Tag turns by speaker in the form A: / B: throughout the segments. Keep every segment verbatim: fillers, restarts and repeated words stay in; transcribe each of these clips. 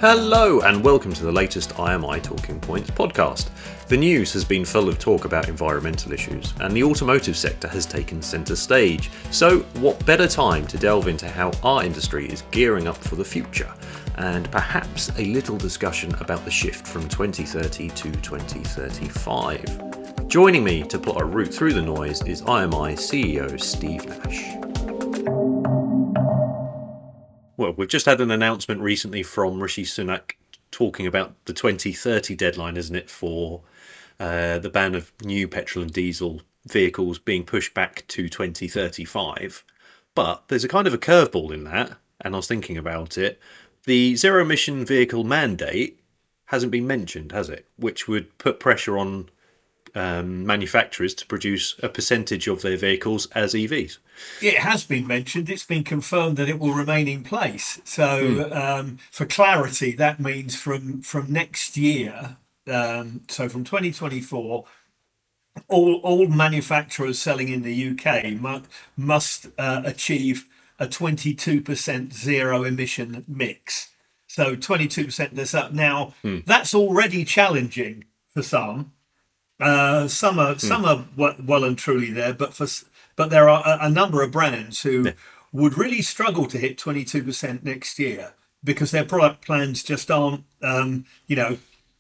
A: Hello and welcome to the latest I M I Talking Points podcast. The news has been full of talk about environmental issues and the automotive sector has taken centre stage. So what better time to delve into how our industry is gearing up for the future and perhaps a little discussion about the shift from twenty thirty to twenty thirty-five. Joining me to plot a route through the noise is I M I C E O Steve Nash. Well, we've just had an announcement recently from Rishi Sunak talking about the twenty thirty deadline, isn't it, for uh, the ban of new petrol and diesel vehicles being pushed back to twenty thirty-five. But there's a kind of a curveball in that, and I was thinking about it. The zero emission vehicle mandate hasn't been mentioned, has it? Which would put pressure on um, manufacturers to produce a percentage of their vehicles as E Vs.
B: It has been mentioned. It's been confirmed that it will remain in place. So, mm. um, for clarity, that means from from next year, um, so from twenty twenty-four, all all manufacturers selling in the U K must must uh, achieve a twenty-two percent zero emission mix. So twenty-two percent this up now. Mm. That's already challenging for some. Uh, some are mm. some are well and truly there, but for but there are a, a number of brands who yeah. would really struggle to hit twenty-two percent next year because their product plans just aren't, um, you know,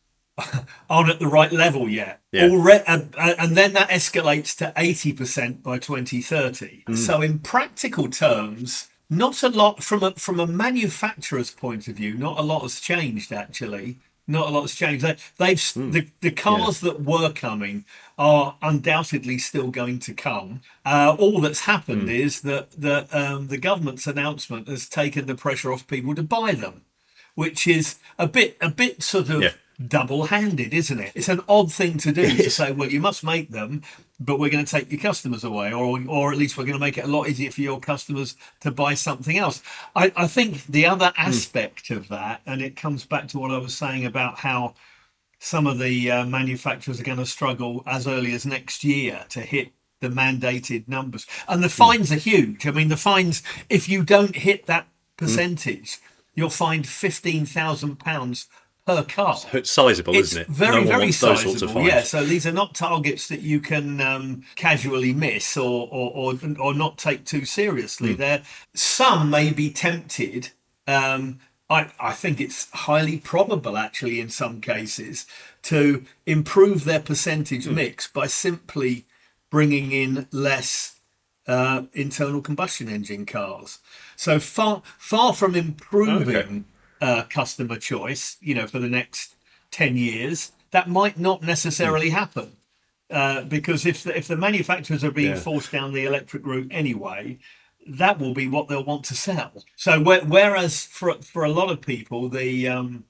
B: aren't at the right level yet. Yeah. Already, uh, and then that escalates to eighty percent by twenty thirty. Mm. So in practical terms, not a lot from a from a manufacturer's point of view. Not a lot has changed actually. Not a lot has changed. They, they've mm. the, the cars yeah. that were coming are undoubtedly still going to come. Uh, all that's happened mm. is that the um, the government's announcement has taken the pressure off people to buy them, which is a bit a bit sort of yeah. double-handed, isn't it? It's an odd thing to do to say, well, you must make them, but we're going to take your customers away, or or at least we're going to make it a lot easier for your customers to buy something else. I, I think the other aspect mm. of that, and it comes back to what I was saying about how some of the uh, manufacturers are going to struggle as early as next year to hit the mandated numbers. And the fines mm. are huge. I mean, the fines, if you don't hit that percentage, mm. you'll find fifteen thousand pounds per car.
A: It's sizable,
B: it's
A: isn't it?
B: Very,
A: no
B: very sizable.
A: Sorts of
B: yeah, so these are not targets that you can um, casually miss or, or or or not take too seriously. Mm. There, some may be tempted. Um, I I think it's highly probable, actually, in some cases, to improve their percentage mm. mix by simply bringing in less uh, internal combustion engine cars. So far, far from improving. Okay. Uh, customer choice, you know, for the next ten years, that might not necessarily happen uh, because if the, if the manufacturers are being yeah. forced down the electric route anyway, that will be what they'll want to sell. So wh- whereas for for a lot of people, the um,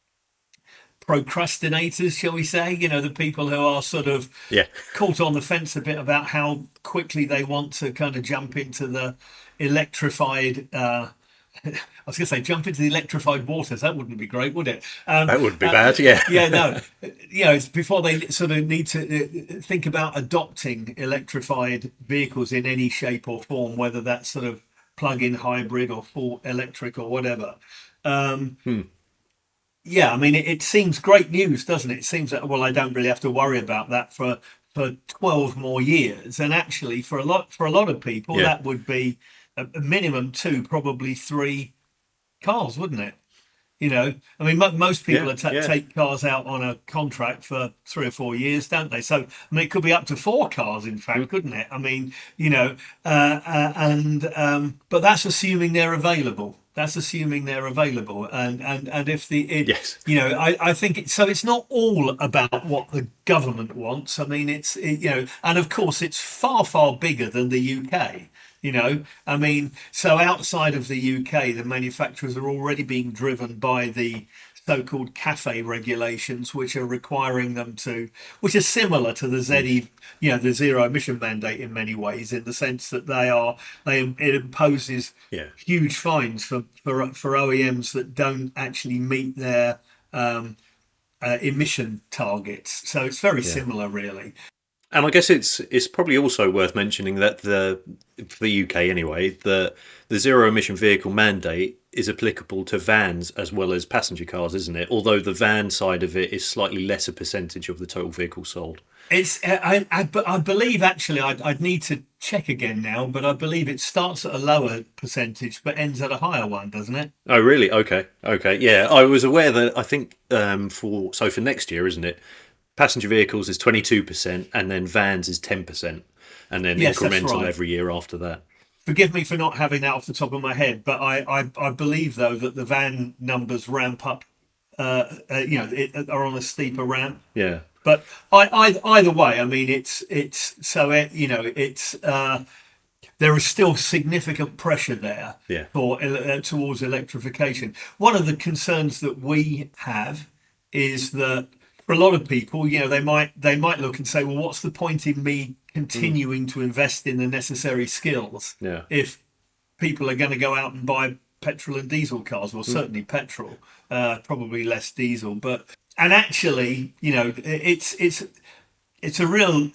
B: procrastinators, shall we say, you know, the people who are sort of
A: yeah.
B: caught on the fence a bit about how quickly they want to kind of jump into the electrified uh I was going to say jump into the electrified waters. That wouldn't be great, would it?
A: Um, that would be uh, bad, yeah.
B: yeah, no. You know, it's before they sort of need to think about adopting electrified vehicles in any shape or form, whether that's sort of plug-in hybrid or full electric or whatever. Um,
A: hmm.
B: Yeah, I mean, it, it seems great news, doesn't it? It seems that, well, I don't really have to worry about that for for twelve more years. And actually, for a lot for a lot of people, yeah. that would be a minimum two, probably three cars, wouldn't it? You know, I mean, m- most people
A: yeah,
B: are ta-
A: yeah.
B: take cars out on a contract for three or four years, don't they? So, I mean, it could be up to four cars, in fact, mm. couldn't it? I mean, you know, uh, uh, and um, but that's assuming they're available. That's assuming they're available, and and and if the it,
A: yes,
B: you know, I I think it, so. It's not all about what the government wants. I mean, it's it, you know, and of course, it's far far bigger than the U K. You know, I mean, so outside of the U K, the manufacturers are already being driven by the so-called CAFE regulations, which are requiring them to, which are similar to the Z E, you know, the zero emission mandate in many ways, in the sense that they are, they it imposes
A: yeah.
B: huge fines for, for for O E Ms that don't actually meet their um, uh, emission targets. So it's very yeah. similar, really.
A: And I guess it's it's probably also worth mentioning that the for the U K anyway, the the zero emission vehicle mandate is applicable to vans as well as passenger cars, isn't it? Although the van side of it is slightly lesser percentage of the total vehicles sold.
B: It's I I, I believe actually I'd, I'd need to check again now, but I believe it starts at a lower percentage but ends at a higher one, doesn't it?
A: Oh, really? Okay, okay, yeah. I was aware that I think um, for so for next year, isn't it? Passenger vehicles is twenty-two percent, and then vans is ten percent, and then
B: Yes, that's
A: incremental
B: right.
A: every year after that.
B: Forgive me for not having that off the top of my head, but I I, I believe though that the van numbers ramp up. Uh, uh, you know, it, are on a steeper ramp.
A: Yeah,
B: But I, I, either way, I mean, it's it's so it, you know it's uh, there is still significant pressure there
A: yeah,
B: for uh, towards electrification. One of the concerns that we have is that for a lot of people, you know, they might they might look and say, well, what's the point in me
A: mm,
B: continuing to invest in the necessary skills
A: yeah,
B: if people are going to go out and buy petrol and diesel cars? Well,
A: mm,
B: certainly petrol, uh, probably less diesel, but and actually, you know, it's it's it's a real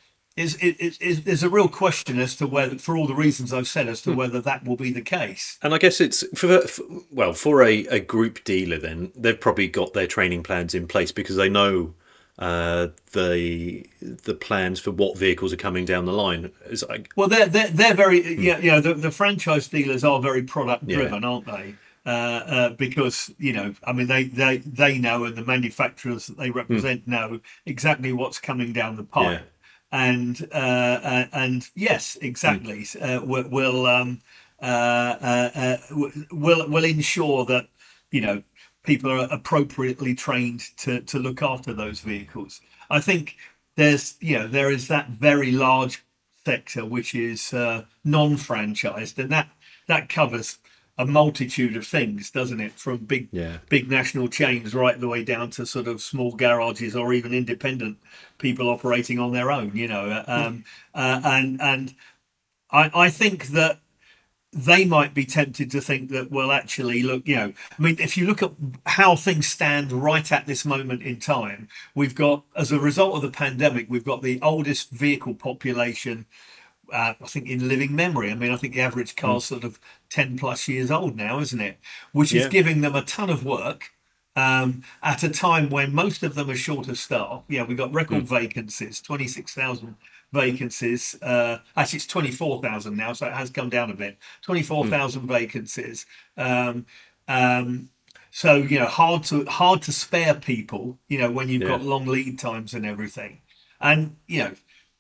B: is it, it, it, there's a real question as to whether, for all the reasons I've said, as to
A: mm.
B: whether that will be the case.
A: And I guess it's for, for well for a, a group dealer. Then they've probably got their training plans in place because they know uh, the the plans for what vehicles are coming down the line. It's like,
B: Well, they're they're, they're very
A: mm,
B: yeah, you know, the, the franchise dealers are very product
A: yeah,
B: driven, aren't they? Uh, uh, because you know, I mean, they, they they know, and the manufacturers that they
A: mm,
B: represent know exactly what's coming down the
A: yeah,
B: pipe, and uh, uh, and yes,
A: mm,
B: exactly, uh, will will um, uh, uh, uh, will will ensure that you know people are appropriately trained to to look after those vehicles. I think there's you know there is that very large sector which is uh, non-franchised, and that that covers a multitude of things, doesn't it? From big
A: yeah,
B: big national chains right the way down to sort of small garages or even independent people operating on their own. You know,
A: mm,
B: um, uh, and and I, I think that they might be tempted to think that, well, actually, look, you know, I mean, if you look at how things stand right at this moment in time, we've got, as a result of the pandemic, we've got the oldest vehicle population, uh, I think, in living memory. I mean, I think the average
A: mm,
B: car's sort of ten plus years old now, isn't it? Which is
A: yeah,
B: giving them a ton of work um, at a time when most of them are short of staff. Yeah, we've got record
A: mm,
B: vacancies, twenty-six thousand vacancies. Uh, actually, it's twenty-four thousand now, so it has come down a bit.
A: mm,
B: twenty-four thousand vacancies. Um, um, so, you know, hard to hard to spare people, you know, when you've
A: yeah.
B: got long lead times and everything. And, you know,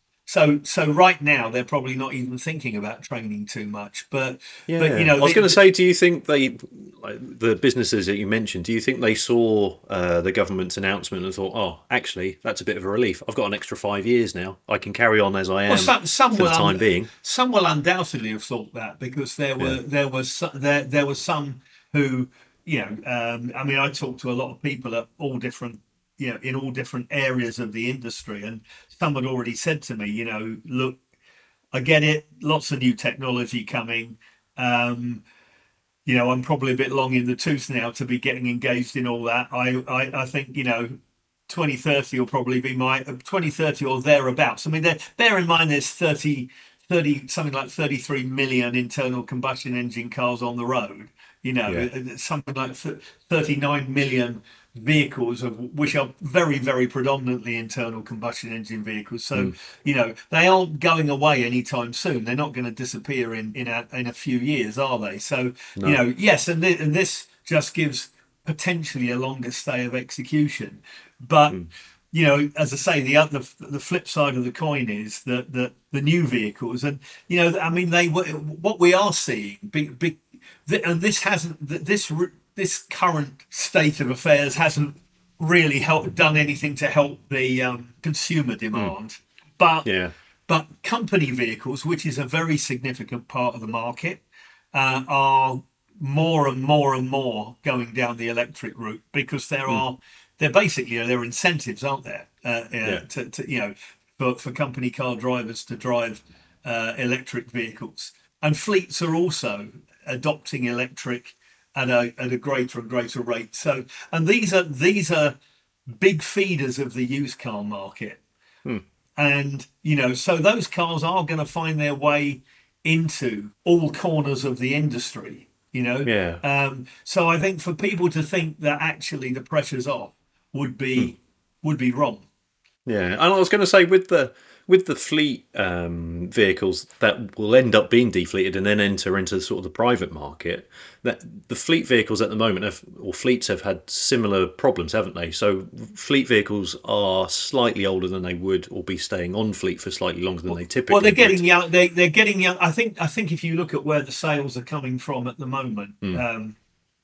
B: so so right now they're probably not even thinking about training too much. But but you
A: Yeah,
B: know,
A: I was
B: the,
A: going to
B: the,
A: say, do you think they, like the businesses that you mentioned, do you think they saw uh, the government's announcement and thought, oh, actually, that's a bit of a relief. I've got an extra five years now. I can carry on as I
B: well,
A: am
B: some some
A: for the
B: will
A: time
B: un,
A: being.
B: some will undoubtedly have thought that because there
A: Yeah,
B: were there was so- there there were some who you know um, I mean I talked to a lot of people at all different you know in all different areas of the industry, and some had already said to me, you know, look, I get it, lots of new technology coming. Um, you know, I'm probably a bit long in the tooth now to be getting engaged in all that. I I, I think you know twenty thirty will probably be my uh, twenty thirty or thereabouts. I mean, there, bear in mind there's thirty, thirty, something like thirty-three million internal combustion engine cars on the road. You know,
A: yeah,
B: uh, uh, something like thirty-nine million vehicles, of which are very, very predominantly internal combustion engine vehicles. So,
A: mm,
B: you know, they aren't going away anytime soon. They're not going to disappear in in a, in a few years, are they? So, you
A: no,
B: know, yes, and, th- and this just gives potentially a longer stay of execution. But
A: mm,
B: you know, as I say, the other the flip side of the coin is that the, the new vehicles, and you know, I mean, they were what we are seeing, big, big, and this hasn't this this current state of affairs hasn't really helped done anything to help the um, consumer
A: mm,
B: demand, but
A: yeah,
B: but company vehicles, which is a very significant part of the market, uh, are more and more and more going down the electric route because there
A: mm,
B: are they're basically there are incentives, aren't there? Uh, uh,
A: yeah,
B: to, to you know for, for company car drivers to drive uh, electric vehicles, and fleets are also adopting electric at a at a greater and greater rate. So, and these are these are big feeders of the used car market.
A: mm,
B: And, you know, so those cars are going to find their way into all corners of the industry. You know,
A: Yeah.
B: um, so I think for people to think that actually the pressure's off would be would be wrong.
A: Yeah, and I was going to say with the with the fleet um, vehicles that will end up being defleeted and then enter into sort of the private market, that the fleet vehicles at the moment have, or fleets have had similar problems, haven't they? So fleet vehicles are slightly older than they would, or be staying on fleet for slightly longer than they typically
B: Well, they're
A: would.
B: getting young. They they're getting young. I think I think if you look at where the sales are coming from at the moment, um,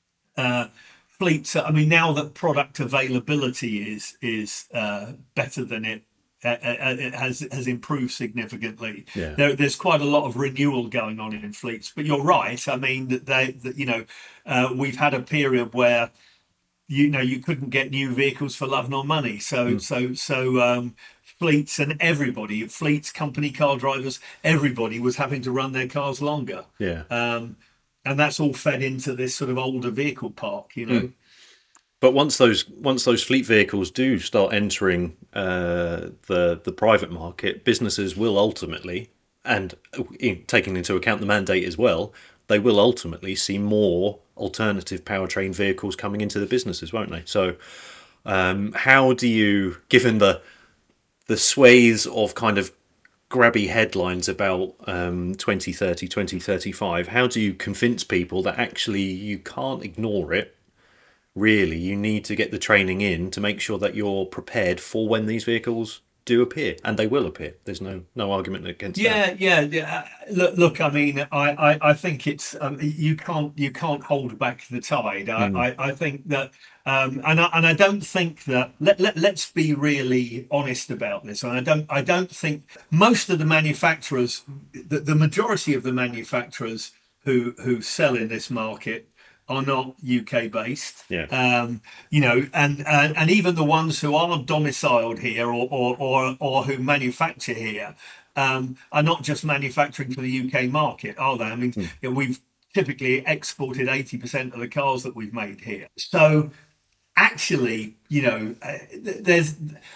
B: uh, fleets. I mean, now that product availability is is uh, better than it. Uh, uh, it has has improved significantly.
A: Yeah.
B: There, there's quite a lot of renewal going on in fleets, but you're right. I mean, that they, that you know, uh, we've had a period where you know you couldn't get new vehicles for love nor money. So so so um, fleets and everybody, fleets, company car drivers, everybody was having to run their cars longer.
A: Yeah.
B: Um, and that's all fed into this sort of older vehicle park, you know.
A: But once those once those fleet vehicles do start entering uh, the the private market, businesses will ultimately, and in, taking into account the mandate as well, they will ultimately see more alternative powertrain vehicles coming into the businesses, won't they? So, um, how do you, given the the swathes of kind of grabby headlines about um, twenty thirty, twenty thirty-five, how do you convince people that actually you can't ignore it? Really, you need to get the training in to make sure that you're prepared for when these vehicles do appear, and they will appear. There's no no argument against that.
B: Yeah, yeah, yeah. Look, look. I mean, I, I, I think it's um, you can't you can't hold back the tide. I,
A: Mm.
B: I, I think that, um, and I, and I don't think that. Let, let let's be really honest about this. And I don't I don't think most of the manufacturers, the, the majority of the manufacturers who who sell in this market are not U K based.
A: Yeah.
B: Um, you know, and, and and even the ones who are domiciled here or or or, or who manufacture here um, are not just manufacturing for the U K market, are they? I mean, you know, we've typically exported eighty percent of the cars that we've made here. So actually, you know, uh, there's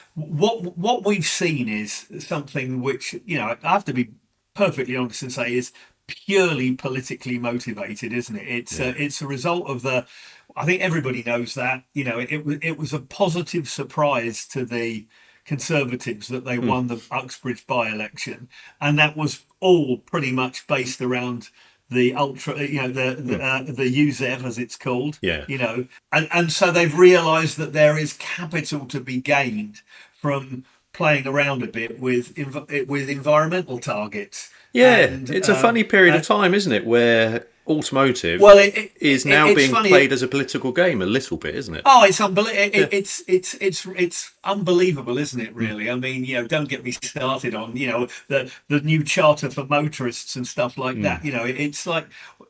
B: what what we've seen is something which, you know, I have to be perfectly honest and say is purely politically motivated, isn't it? It's
A: Yeah.
B: uh, it's a result of the. I think everybody knows that. You know, it was it was a positive surprise to the Conservatives that they won the Uxbridge by-election, and that was all pretty much based around the ultra, you know, the the, uh, the U Z E V as it's called.
A: Yeah.
B: You know, and and so they've realised that there is capital to be gained from playing around a bit with env- with environmental targets.
A: Yeah,
B: And,
A: it's a
B: um,
A: funny period
B: uh,
A: of time, isn't it, where automotive
B: Well, it, it,
A: is
B: it-
A: now
B: it's
A: being
B: funny.
A: played as a political game a little bit, isn't it?
B: Oh, it's unbelievable! It, it, it's it's it's it's unbelievable, isn't it? Really. I mean, you know, don't get me started on you know the the new charter for motorists and stuff like that. You know, it, it's like,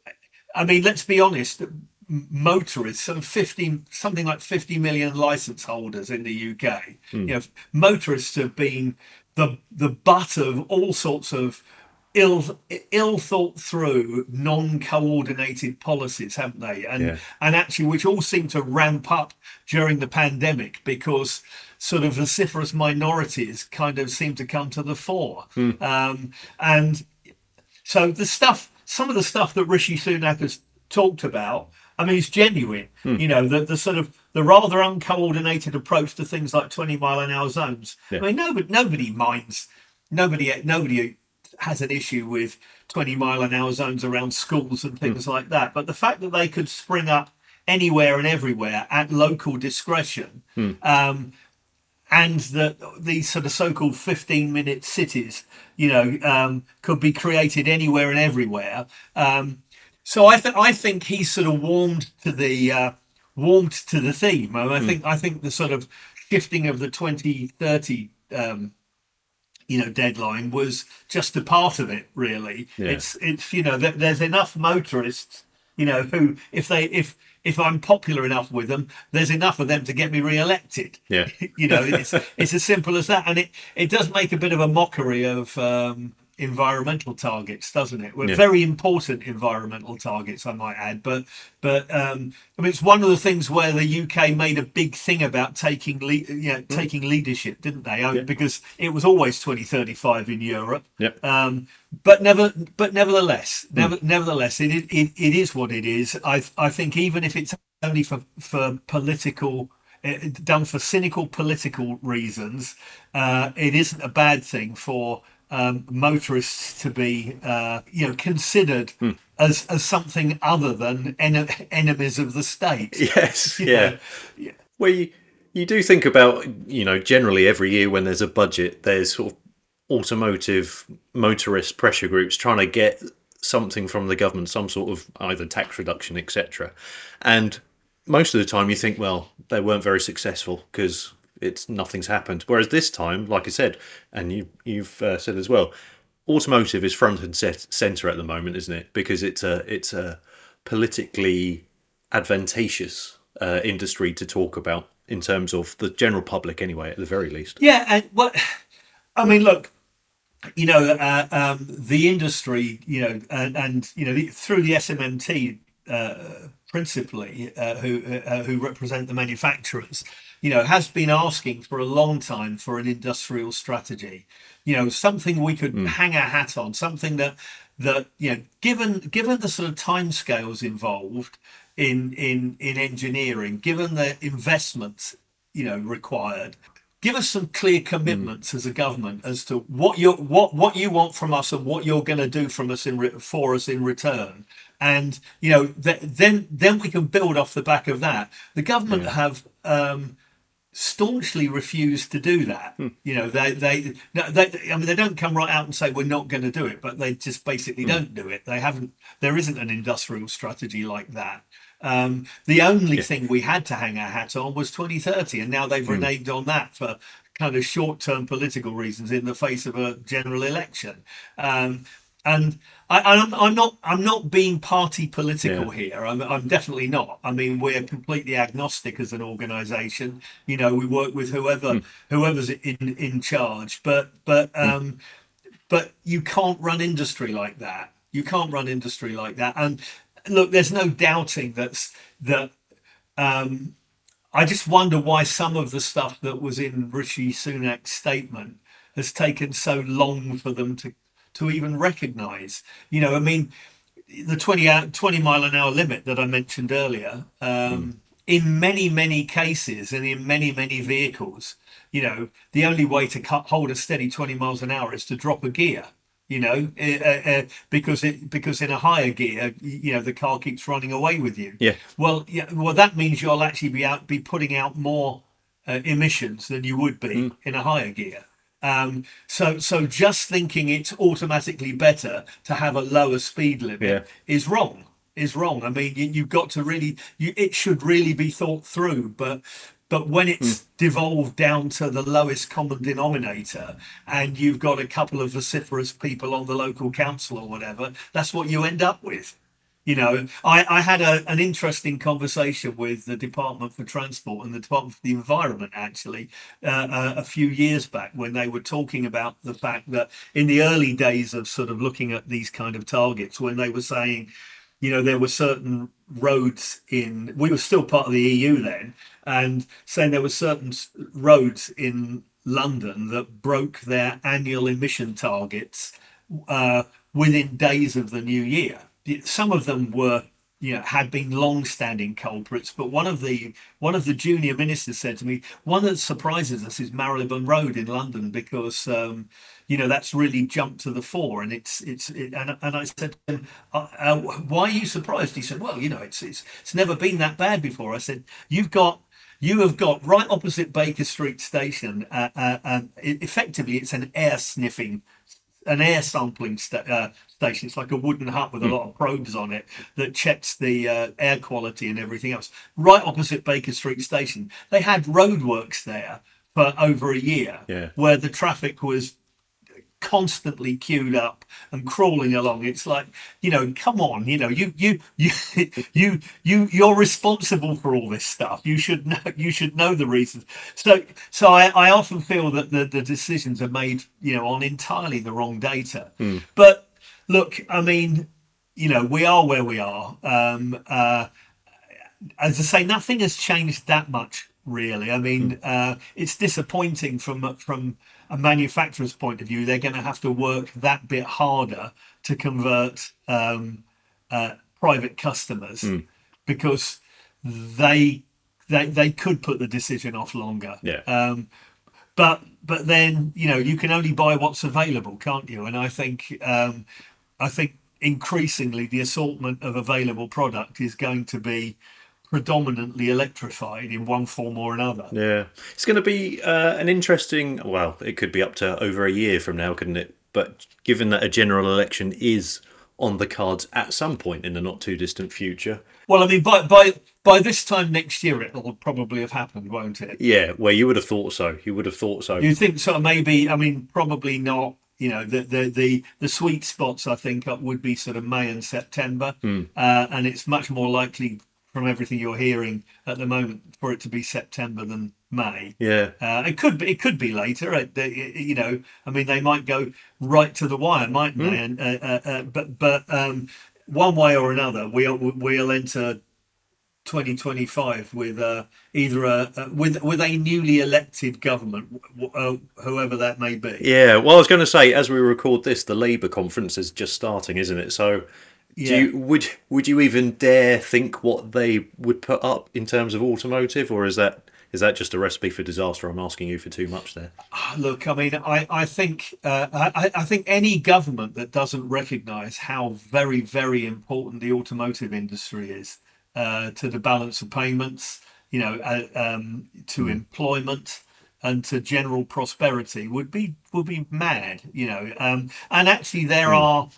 B: I mean, let's be honest. m- Motorists, some fifty, something like fifty million license holders in the U K. You know, motorists have been the the butt of all sorts of ill ill thought through non-coordinated policies, haven't they? and
A: Yeah.
B: and actually which all seem to ramp up during the pandemic because sort of vociferous minorities kind of seem to come to the fore. Um, and so the stuff some of the stuff that Rishi Sunak has talked about, I mean, it's genuine. You know, the the sort of the rather uncoordinated approach to things like twenty mile an hour zones.
A: Yeah.
B: I mean, nobody nobody minds nobody nobody has an issue with twenty mile an hour zones around schools and things like that. But the fact that they could spring up anywhere and everywhere at local discretion, um, and that these sort of so-called fifteen minute cities, you know, um, could be created anywhere and everywhere. Um, so I, th- I think he's sort of warmed to the uh, warmed to the theme. And I think I think the sort of shifting of the twenty thirty um, you know deadline was just a part of it, really.
A: Yeah.
B: It's it's you know th- there's enough motorists, you know, who if they if if I'm popular enough with them, there's enough of them to get me re-elected.
A: Yeah.
B: You know, it's it's as simple as that, and it it does make a bit of a mockery of um environmental targets, doesn't it? We're
A: Yeah.
B: very important environmental targets, I might add. But but um, I mean, it's one of the things where the U K made a big thing about taking le- you know, taking leadership, didn't they? Oh,
A: Yeah.
B: Because it was always twenty thirty-five in Europe.
A: Yep.
B: Um, but never, but nevertheless, never, nevertheless, it, it it is what it is. I I think even if it's only for for political, uh, done for cynical political reasons, uh, it isn't a bad thing for um, motorists to be, uh, you know, considered as as something other than en- enemies of the state.
A: Yes.
B: You
A: Yeah.
B: know? Yeah.
A: Well, you, you do think about, you know, generally every year when there's a budget, there's sort of automotive motorist pressure groups trying to get something from the government, some sort of either tax reduction, et cetera. And most of the time you think, well, they weren't very successful because it's nothing's happened. Whereas this time, like I said, and you, you've uh, said as well, automotive is front and set, center at the moment, isn't it? Because it's a it's a politically advantageous uh, industry to talk about in terms of the general public, anyway, at the very least.
B: Yeah, and what I mean, look, you know, uh, um, the industry, you know, and, and you know, the, through the S M M T uh, principally, uh, who uh, who represent the manufacturers, you know, has been asking for a long time for an industrial strategy. You know, something we could hang our hat on, something that that you know, given given the sort of timescales involved in in in engineering, given the investments, you know, required. Give us some clear commitments as a government as to what you what what you want from us and what you're going to do from us in re- for us in return, and you know th- then then we can build off the back of that. The government
A: Yeah.
B: have um, staunchly refused to do that. You know they they, no, they I mean they don't come right out and say we're not going to do it, but they just basically don't do it. They haven't. There isn't an industrial strategy like that. Um, the only
A: Yeah.
B: thing we had to hang our hat on was twenty thirty, and now they've reneged on that for kind of short-term political reasons in the face of a general election. Um, and I, I'm, I'm not I'm not being party political
A: Yeah.
B: here. I'm, I'm definitely not. I mean, we're completely agnostic as an organisation. You know, we work with whoever whoever's in in charge. But but um, but you can't run industry like that. You can't run industry like that. And look, there's no doubting that's that. Um, I just wonder why some of the stuff that was in Rishi Sunak's statement has taken so long for them to to even recognise. You know, I mean, the twenty, hour, twenty mile an hour limit that I mentioned earlier. Um, in many many cases and in many many vehicles, you know, the only way to cut, hold a steady twenty miles an hour is to drop a gear. You know, uh, uh, because it because in a higher gear, you know, the car keeps running away with you.
A: Yeah.
B: Well, yeah. Well, that means you'll actually be out be putting out more uh, emissions than you would be in a higher gear. Um, so so just thinking it's automatically better to have a lower speed limit
A: Yeah.
B: is wrong. Is wrong. I mean, you, you've got to really. You, it should really be thought through, but. But when it's devolved down to the lowest common denominator and you've got a couple of vociferous people on the local council or whatever, that's what you end up with. You know, I, I had a, an interesting conversation with the Department for Transport and the Department for the Environment, actually, uh, uh, a few years back when they were talking about the fact that in the early days of sort of looking at these kind of targets, when they were saying, you know, there were certain roads in, we were still part of the E U then, and saying there were certain roads in London that broke their annual emission targets uh, within days of the new year. Some of them were, you know, had been long-standing culprits, but one of the one of the junior ministers said to me, one that surprises us is Marylebone Road in London because um, you know that's really jumped to the fore, and it's it's it, and and I said, to him, uh, uh, why are you surprised? He said, well, you know, it's it's it's never been that bad before. I said, you've got. You have got right opposite Baker Street Station, uh, uh, and effectively it's an air sniffing, an air sampling sta- uh, station. It's like a wooden hut with a lot of probes on it that checks the uh, air quality and everything else. Right opposite Baker Street Station, they had roadworks there for over a year,
A: Yeah.
B: where the traffic was constantly queued up and crawling along. It's like, you know, come on, you know, you you you you you you're responsible for all this stuff. You should know you should know the reasons. So so I, I often feel that the, the decisions are made, you know, on entirely the wrong data.
A: Mm.
B: But look, I mean, you know, we are where we are. Um, uh, as I say, nothing has changed that much, really. I mean, uh, it's disappointing from from a manufacturer's point of view. They're going to have to work that bit harder to convert um, uh, private customers
A: Mm.
B: because they they they could put the decision off longer.
A: Yeah.
B: Um, but but then, you know, you can only buy what's available, can't you? And I think um, I think increasingly the assortment of available product is going to be predominantly electrified in one form or another.
A: Yeah, it's going to be uh, an interesting. Well, it could be up to over a year from now, couldn't it? But given that a general election is on the cards at some point in the not too distant future.
B: Well, I mean, by by by this time next year, it'll probably have happened, won't it?
A: Yeah, well, you would have thought so. You would have thought so.
B: You think so? Maybe. I mean, probably not. You know, the the the, the sweet spots I think would be sort of May and September,
A: Mm.
B: uh, and it's much more likely, from everything you're hearing at the moment, for it to be September than May.
A: Yeah.
B: Uh, it could be. It could be later. It, it, you know, I mean, they might go right to the wire, mightn't
A: Mm.
B: they? And uh, uh, uh, but but um, one way or another, we'll we'll enter twenty twenty-five with uh, either a, a with with a newly elected government, uh, whoever that may be.
A: Yeah. Well, I was going to say, as we record this, the Labour conference is just starting, isn't it? So.
B: Yeah.
A: Do you, would would you even dare think what they would put up in terms of automotive, or is that is that just a recipe for disaster? I'm asking you for too much there.
B: Look, I mean, I I think uh, I I think any government that doesn't recognise how very very important the automotive industry is uh, to the balance of payments, you know, uh, um, to
A: Mm.
B: employment and to general prosperity would be would be mad, you know. Um, and actually, there
A: Mm.
B: are.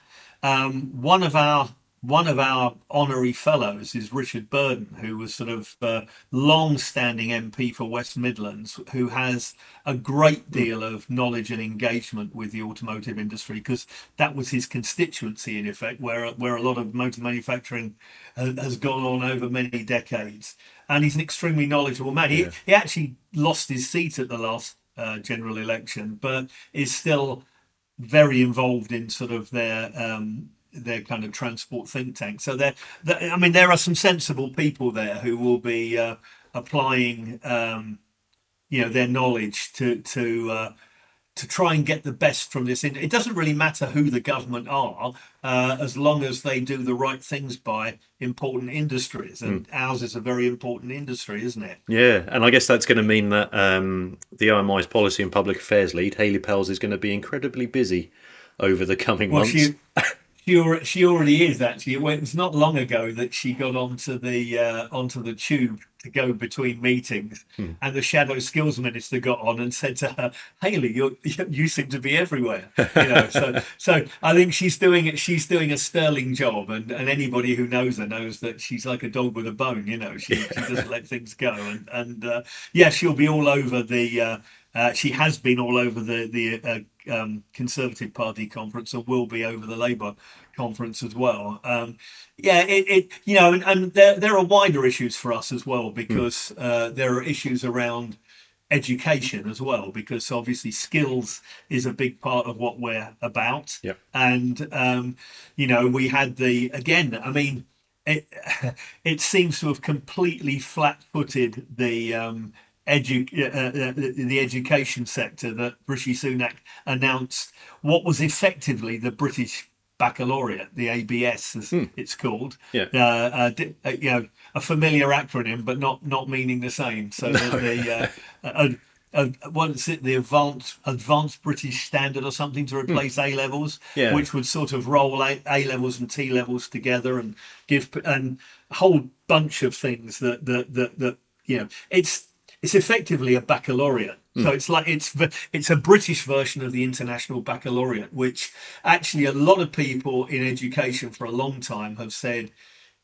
B: Um, one of our one of our honorary fellows is Richard Burden, who was sort of uh, long-standing M P for West Midlands, who has a great deal of knowledge and engagement with the automotive industry, because that was his constituency in effect, where where a lot of motor manufacturing uh, has gone on over many decades. And he's an extremely knowledgeable man. He
A: Yeah.
B: he actually lost his seat at the last uh, general election, but is still very involved in sort of their um, their kind of transport think tank. So there, I mean, there are some sensible people there who will be uh, applying, um, you know, their knowledge to to uh, to try and get the best from this. It doesn't really matter who the government are, uh, as long as they do the right things by important industries, and
A: Mm.
B: ours is a very important industry, isn't it?
A: Yeah, and I guess that's going to mean that um, the O M I's Policy and Public Affairs lead, Hayley Pells, is going to be incredibly busy over the coming
B: Well,
A: months.
B: she she already, she already is actually. It was not long ago that she got onto the uh, onto the tube to go between meetings,
A: Hmm.
B: and the Shadow Skills Minister got on and said to her, "Hayley, you you seem to be everywhere." You know, so so I think she's doing it. She's doing a sterling job, and, and anybody who knows her knows that she's like a dog with a bone. You know, she, she doesn't let things go, and and uh, yeah, she'll be all over the. Uh, uh, she has been all over the the uh, um, Conservative Party conference, and will be over the Labour conference as well. Um, yeah, it, it you know, and, and there there are wider issues for us as well, because uh, there are issues around education as well, because obviously skills is a big part of what we're about.
A: Yep.
B: And um, you know, we had the again. I mean, it it seems to have completely flat-footed the. Um, Edu- uh, uh, the education sector, that Rishi Sunak announced what was effectively the British Baccalaureate, the A B S as
A: Hmm.
B: it's called.
A: Yeah.
B: Uh, uh, di- uh, you know, a familiar acronym, but not not meaning the same. So the, the uh, uh, uh, what is it? The advanced advanced British standard or something to replace A levels,
A: Yeah.
B: which would sort of roll A, A levels and T levels together and give p- and a whole bunch of things that that that, that you know it's. It's effectively a baccalaureate, so it's like it's v- it's a British version of the International Baccalaureate, which actually a lot of people in education for a long time have said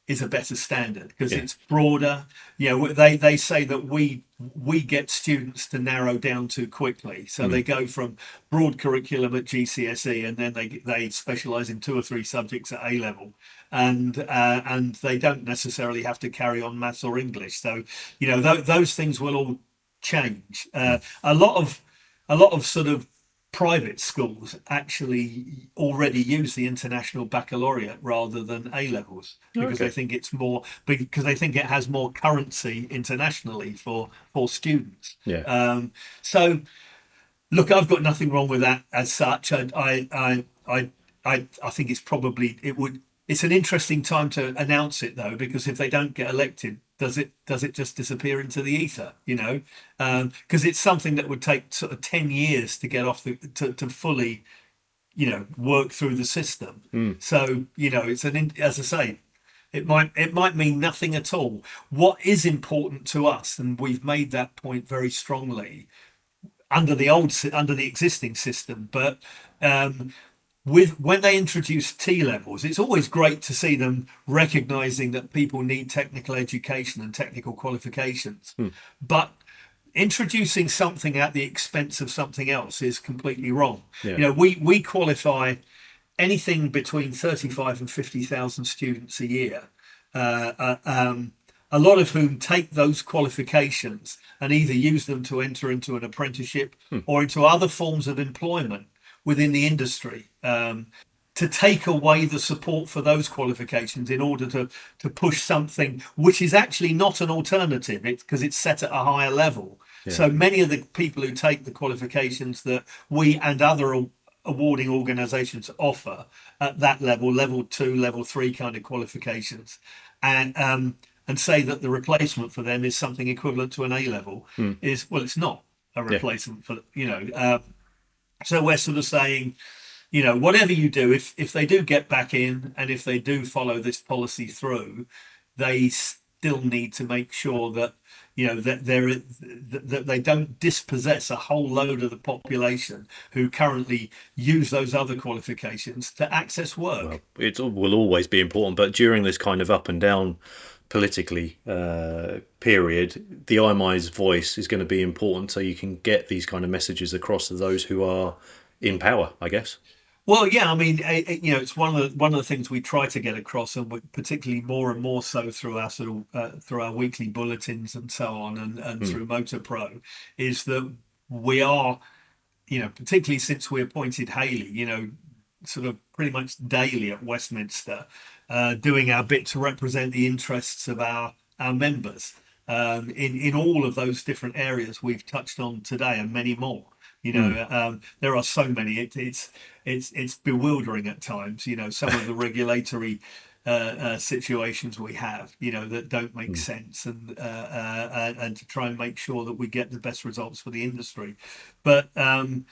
B: is a better standard because
A: Yeah.
B: it's broader. You know, they they say that we we get students to narrow down too quickly, so they go from broad curriculum at G C S E, and then they they specialise in two or three subjects at A level, and uh, and they don't necessarily have to carry on maths or English. So, you know, th- those things will all change. Uh, a lot of a lot of sort of private schools actually already use the international baccalaureate rather than A levels because
A: Okay.
B: they think it's more because they think it has more currency internationally for for students.
A: Yeah.
B: Um, so look, I've got nothing wrong with that as such. I I I I I, I think it's probably it would. It's an interesting time to announce it though, because if they don't get elected, does it does it just disappear into the ether? You know, because um, it's something that would take sort of ten years to get off the to, to fully, you know, work through the system.
A: Mm.
B: So you know, it's an as I say, it might it might mean nothing at all. What is important to us, and we've made that point very strongly under the old under the existing system, but. Um, with when they introduce T levels, it's always great to see them recognizing that people need technical education and technical qualifications.
A: Hmm.
B: But introducing something at the expense of something else is completely wrong.
A: Yeah.
B: You know, we we qualify anything between thirty-five and fifty thousand students a year. Uh, uh, um, a lot of whom take those qualifications and either use them to enter into an apprenticeship
A: Hmm.
B: or into other forms of employment within the industry, um, to take away the support for those qualifications in order to to push something which is actually not an alternative because it's, it's set at a higher level.
A: Yeah.
B: So many of the people who take the qualifications that we and other awarding organisations offer at that level, level two, level three kind of qualifications, and um, and say that the replacement for them is something equivalent to an A level,
A: Mm.
B: is well, it's not a replacement yeah. for you know. Uh, So we're sort of saying, you know, whatever you do, if if they do get back in and if they do follow this policy through, they still need to make sure that, you know, that they're that they don't dispossess a whole load of the population who currently use those other qualifications to access work.
A: Well, it will always be important, but during this kind of up and down politically uh, period, the I M I's voice is going to be important, so you can get these kind of messages across to those who are in power, I guess.
B: Well, yeah, I mean, it, it, you know, it's one of the one of the things we try to get across, and we, particularly more and more so through our sort of uh, through our weekly bulletins and so on, and, and mm. through Motor Pro, is that we are, you know, particularly since we appointed Hayley, you know, sort of pretty much daily at Westminster, uh, doing our bit to represent the interests of our our members um, in in all of those different areas we've touched on today, and many more. You know, mm. um, there are so many. It, it's it's it's bewildering at times. You know, some of the regulatory uh, uh, situations we have, you know, that don't make mm. sense, and uh, uh, and to try and make sure that we get the best results for the industry. But um,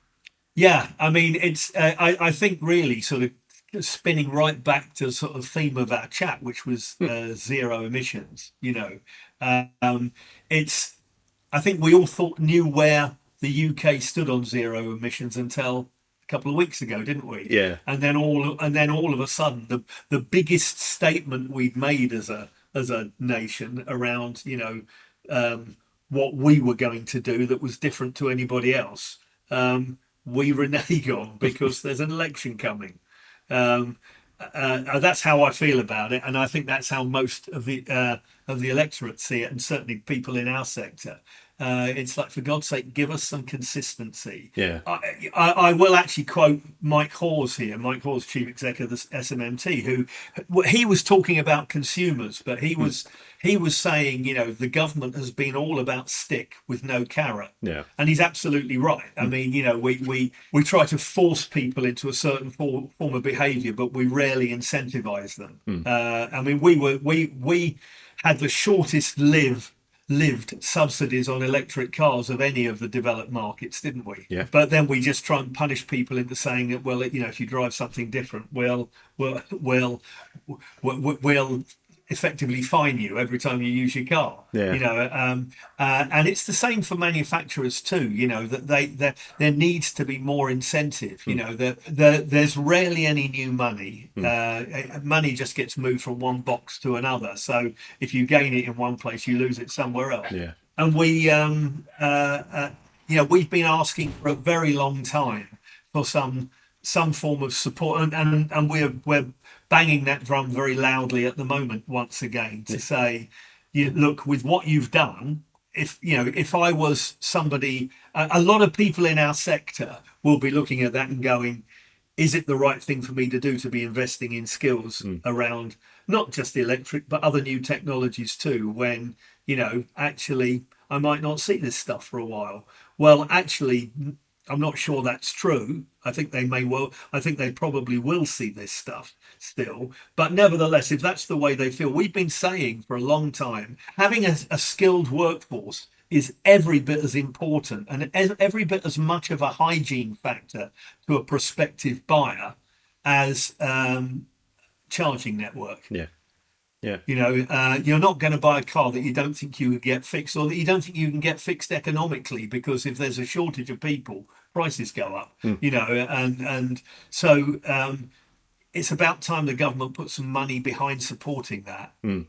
B: yeah, I mean, it's uh, I I think really sort of spinning right back to sort of theme of our chat, which was uh, zero emissions. You know, uh, um, it's I think we all thought knew where the U K stood on zero emissions until a couple of weeks ago, didn't we?
A: Yeah.
B: And then all and then all of a sudden, the the biggest statement we'd made as a as a nation around, you know, um, what we were going to do that was different to anybody else, um, we renege on because there's an election coming. Um, uh, that's how I feel about it, and I think that's how most of the uh, of the electorate see it, and certainly people in our sector. Uh, it's like, for God's sake, give us some consistency.
A: Yeah.
B: I, I, I will actually quote Mike Hawes here, Mike Hawes, Chief Executive of the S M M T, who he was talking about consumers, but he was he was saying, you know, the government has been all about stick with no carrot.
A: Yeah.
B: And he's absolutely right. I mean, you know, we we we try to force people into a certain form, form of behaviour, but we rarely incentivize them.
A: Mm.
B: Uh, I mean, we were we we had the shortest live. lived subsidies on electric cars of any of the developed markets, didn't we?
A: Yeah.
B: But then we just try and punish people into saying that, well, you know, if you drive something different, we'll, we'll, we'll, we'll, we'll effectively fine you every time you use your car.
A: Yeah.
B: You know, um, uh, and it's the same for manufacturers too. You know that they there there needs to be more incentive. You
A: Mm.
B: know that there, there's rarely any new money.
A: Mm.
B: Uh, money just gets moved from one box to another. So if you gain it in one place, you lose it somewhere else.
A: Yeah.
B: And we, um, uh, uh, you know, we've been asking for a very long time for some some form of support, and and, and we're we're banging that drum very loudly at the moment once again to say, you look, with what you've done. If you know, if I was somebody, a, a lot of people in our sector will be looking at that and going, is it the right thing for me to do to be investing in skills
A: Mm.
B: around not just electric but other new technologies too, when you know actually I might not see this stuff for a while? Well, actually, I'm not sure that's true. I think they may well, I think they probably will see this stuff still. But nevertheless, if that's the way they feel, we've been saying for a long time, having a, a skilled workforce is every bit as important and e- every bit as much of a hygiene factor to a prospective buyer as um, charging network.
A: Yeah. Yeah.
B: You know, uh, you're not going to buy a car that you don't think you can get fixed, or that you don't think you can get fixed economically, because if there's a shortage of people, prices go up.
A: Mm.
B: You know, and and so um, it's about time the government put some money behind supporting that.
A: Mm.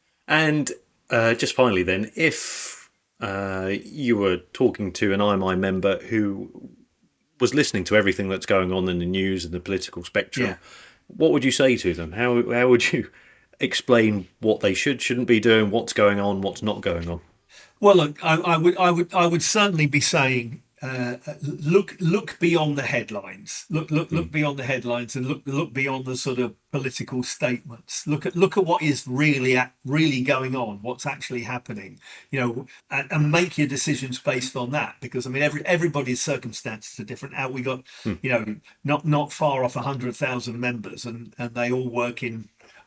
A: And uh, just finally, then, if uh, you were talking to an I M I member who was listening to everything that's going on in the news and the political spectrum,
B: Yeah.
A: what would you say to them? How how would you explain what they should shouldn't be doing, what's going on, what's not going on?
B: Well, look, I, I would, I would, I would certainly be saying, uh, look, look beyond the headlines. Look, look, look beyond the headlines, and look, look beyond the sort of political statements. Look at, look at what is really, at, really going on. What's actually happening. You know, and, and make your decisions based on that. Because I mean, every everybody's circumstances are different. Out we got,
A: Hmm.
B: you know, not not far off a hundred thousand members, and and they all work in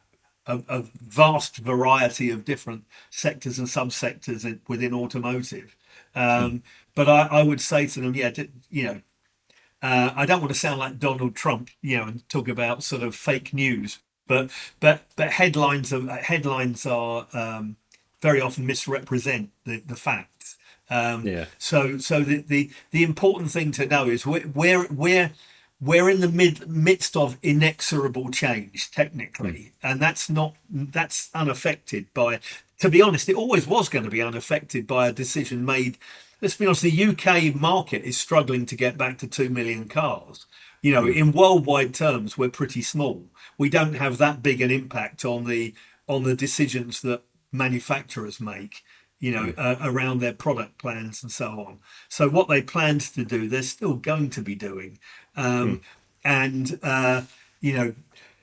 B: A, a vast variety of different sectors and subsectors in, within automotive. Um, but I, I would say to them, yeah, d- you know, uh, I don't want to sound like Donald Trump, you know, and talk about sort of fake news, but but but headlines are headlines are um, very often misrepresent the, the facts. Um,
A: Yeah.
B: So so the, the the important thing to know is we're we're we're we're in the mid, midst of inexorable change technically, and that's not that's unaffected by, to be honest, it always was going to be unaffected by a decision made. Let's be honest, the U K market is struggling to get back to two million cars. You know, in worldwide terms, we're pretty small. We don't have that big an impact on the on the decisions that manufacturers make, you know, uh, around their product plans and so on. So what they planned to do, they're still going to be doing. Um, and, uh, you know,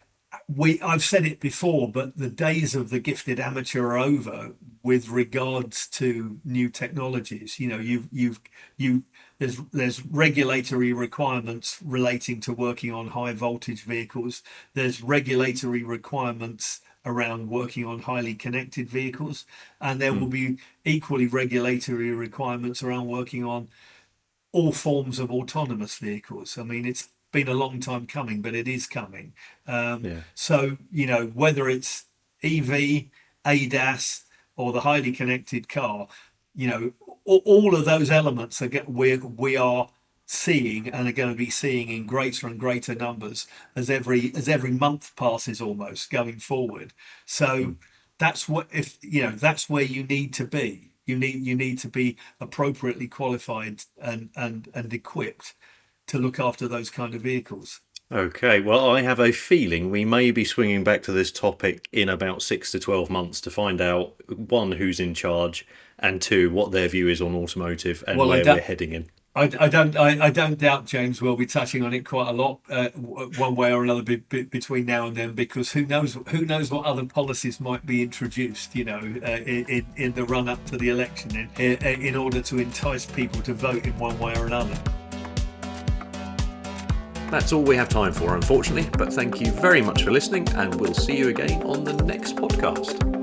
B: we I've said it before, but the days of the gifted amateur are over with regards to new technologies. You know, you've you've you there's there's regulatory requirements relating to working on high voltage vehicles. There's regulatory requirements around working on highly connected vehicles, and there will be equally regulatory requirements around working on all forms of autonomous vehicles. I mean, it's been a long time coming, but it is coming. Um,
A: Yeah.
B: So, you know, whether it's E V, A D A S, or the highly connected car, you know, all, all of those elements are get, we we are seeing and are going to be seeing in greater and greater numbers as every as every month passes, almost going forward. So that's what if you know that's where you need to be. You need you need to be appropriately qualified and and and equipped to look after those kind of vehicles.
A: Okay, well, I have a feeling we may be swinging back to this topic in about six to twelve months to find out, one, who's in charge, and two, what their view is on automotive and
B: Well, I
A: where
B: don't-
A: we're heading in.
B: I, I don't I, I don't doubt, James, we'll be touching on it quite a lot, uh, w- one way or another, be, be, between now and then, because who knows who knows what other policies might be introduced, you know, uh, in, in in the run up to the election, in, in in order to entice people to vote in one way or another.
A: That's all we have time for, unfortunately, but thank you very much for listening, and we'll see you again on the next podcast.